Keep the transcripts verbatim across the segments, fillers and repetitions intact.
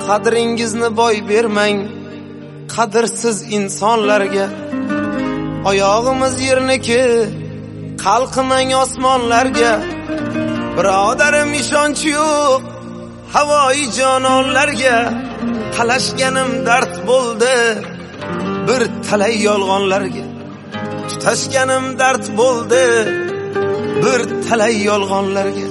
qadringizni boy bermang qadrsiz insonlarga. Oyog'imiz yerniki, qalqimang osmonlarga. Birodarim ishonch yo'q havoyi jononlarga. Talashganim dard bo'ldi bir talay yolg'onlarga. Tutashganim dard bo'ldi bir talay yolg'onlarga.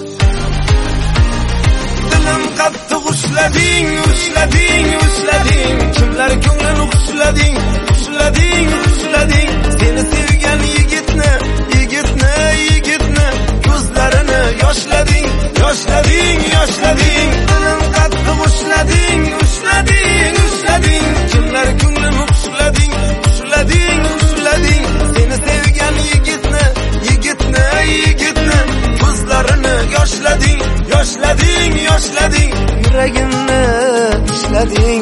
Dilim qattiq ushlading, ushlading, ushlading. Kimlar ko'nglini ushlading, ushlading, ushlading. Seni sevgan yigitni, yigitni, yigitni ko'zlarini yoshlading, yoshlading, yoshlading. Dilim qattiq ushlading, ushlading, ushlading. Kimlar ko'nglini ushlading, ushlading, ushlading. Seni sevgan yigitni, yigitni, yigitni ko'zlarini yoshlading, yoshlading, yoshlading. Yuragimni ishlading.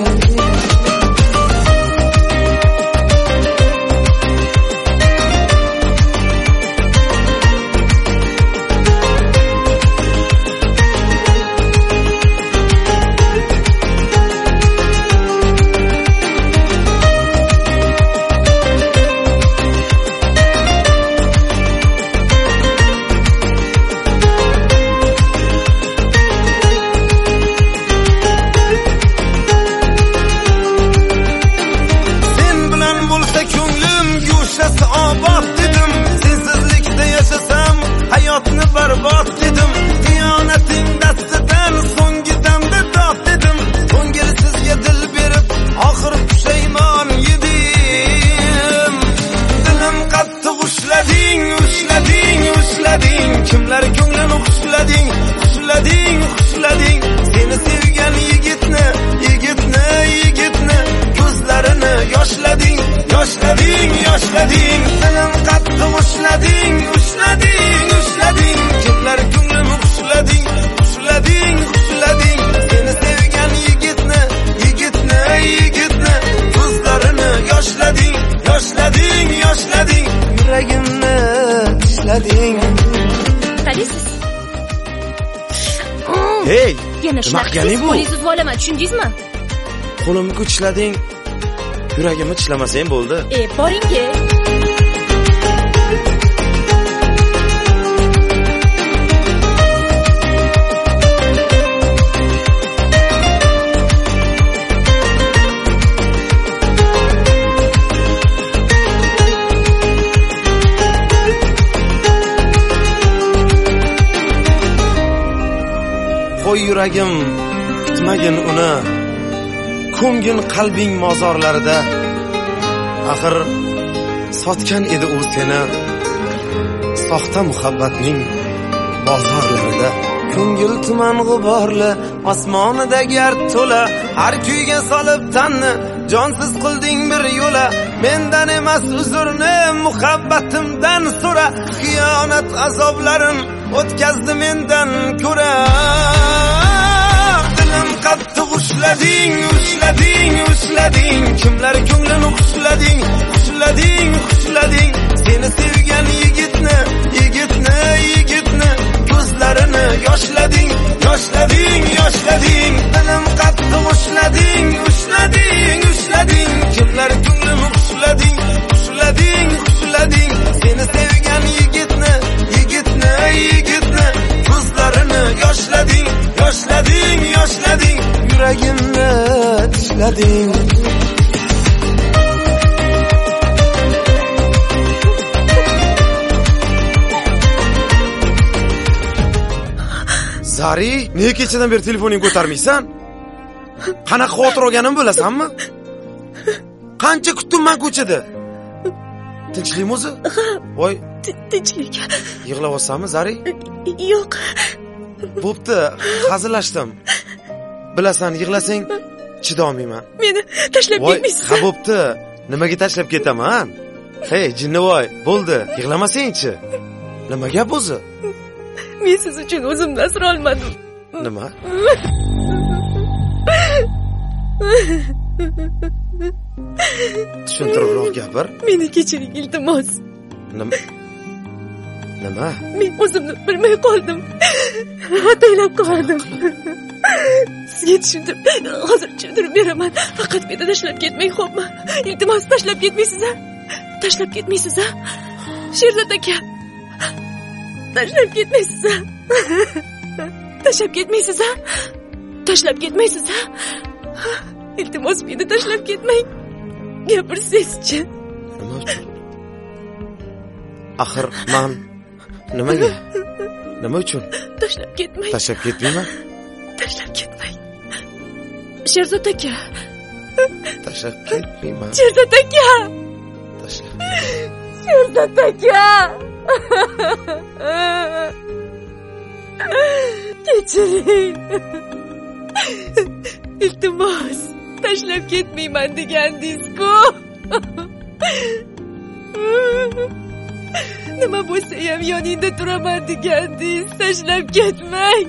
Kimlar ko'nglini ushlading, ushlading, ushlading. Seni sevgan yigitni, yigitni, yigitni ko'zlarini yoshlading, yoshlading, yoshlading. Dilim qattiq ushlading, ushlading, ushlading. Kimlar ko'nglini ushlading, ushlading, ushlading. Seni sevgan yigitni, yigitni, yigitni ko'zlarini yoshlading, yoshlading, yoshlading. Yuragimni ishlading. Qalisiz? Hey, yana shunaqa qo'lingizni olaman, tushundingizmi? Qo'limni kuchlading, yuragimni tishlamasang bo'ldi. E, boring-a. Qo'y yuragim, kutmagin uni. Ko'ngin qalbing mozorlarida. Axir sotgan edi u seni soxta muhabbatning bozorlarida. Ko'ngil tuman g'uborli, osmonida gard to'la. Har kuyga solib tanni, jonsiz qilding bir yo'la. Mendan emas uzrni, muhabbatimdan so'ra. Xiyonat azoblarim o'tkazdi mendan ko'ra. Dilim qattiq ushlading, ushlading, ushlading. Kimlar ko'nglini ushlading, ushlading, ushlading. Seni sevgan yigitni, yigitni, yigitni ko'zlarini yoshlading, yoshlading, yoshlading. Dilim qattiq ushlading, ushlading, ushlading. Kimlar ko'nglini ushlading, ushlading, ushlading. Seni sevgan yigitni, yigitni, yigitni ko'zlarini yoshlading, yoshlading, yoshlading. Yuragimni ishlading. Zari, nega kechadan beri telefoningni ko'tarmaysan? Qanaqa xavotir olganimni bilasanmi? Qancha kutdim men ko'chada. Tinchlikmi o'zi? Voy, tinchlik. Yig'layapsanmi, Zari? Yo'q. Bo'pti, hazillashdim. Bilasan, yig'lasang chidolmayman. Meni tashlab ketmaysiz. Ha, bo'pti. Nimaga tashlab ketaman? Hey, jinnivoy, bo'ldi, yig'lamasang-chi. Nima gap o'zi? Men siz uchun o'zimni asra olmadim. Nima? Tushuntiribroq gapir. Meni kechiring, iltimos. Nima? Nima? Men o'zimni bilmay qoldim. Ataylab qoldim. sizga tushuntirib, hozir tushuntirib beraman. Faqat meni tashlab ketmang, xo'pmi? Iltimos, tashlab ketmaysiz-a? Tashlab ketmaysiz-a? Sherzod aka. Tashlab ketmaysiz-a? Tashlab ketmaysiz-a? Tashlab ketmaysiz-a? Iltimos, meni tashlab ketmang. Gapirsangiz-chi. Nima uchun? Axir men nimaga? Nima uchun? Tashlab ketmang. Tashlab ketmayman. Tashlab ketmang. Sherzod aka. Tashlab ketmayman. Sherzod aka. Tashlab. Sherzod aka. Kechiring. Iltimos, tashlab ketmayman degandingiz-ku. Nima bo'lsa ham yoningda turaman degandingiz. Tashlab ketmang.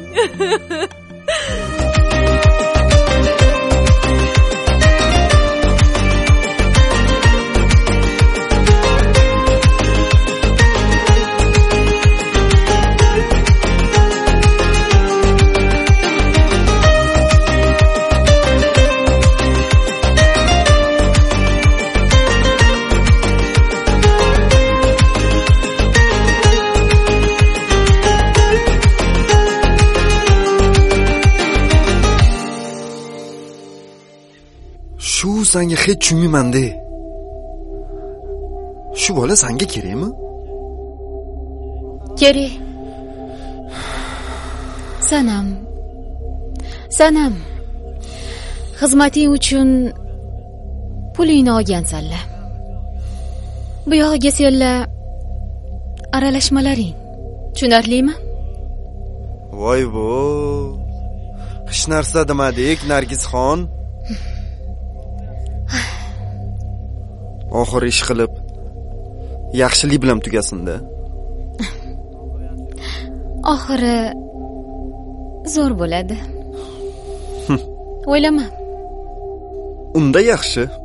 Shu senga hech tushunmayman-da. Shu bola senga kerakmi? Kerak. Sanam. Sanam. Xizmating uchun pulingni olgansanlar. Bu yog'iga senlar aralashmalaring. Tushunarlimi? Voy bo. Hech narsa demadik, Nargisxon. Oxir ish qilib yaxshilik bilan tugasin-da. Oxiri zo'r bo'ladi. O'ylama. Unda yaxshi.